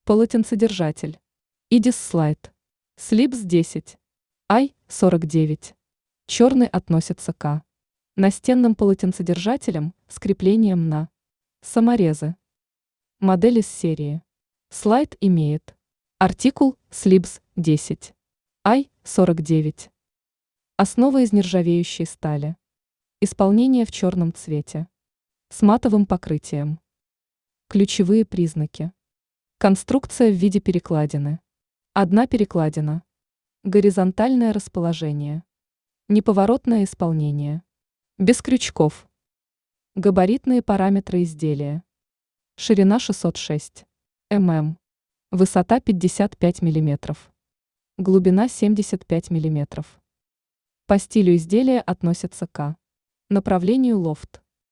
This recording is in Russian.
Полотенцедержатель. Идис слайд. Слипс 10. Ай 49. Черный относится к настенным полотенцедержателям с креплением на саморезы. Модель из серии. Слайд имеет артикул Слипс 10. Ай 49. Основа из нержавеющей стали. Исполнение в черном цвете. С матовым покрытием. Ключевые признаки. Конструкция в виде перекладины. Одна перекладина. Горизонтальное расположение. Неповоротное исполнение. Без крючков. Габаритные параметры изделия. Ширина 606 мм. Высота 55 мм. Глубина 75 мм. По стилю изделия относятся к направлению лофт.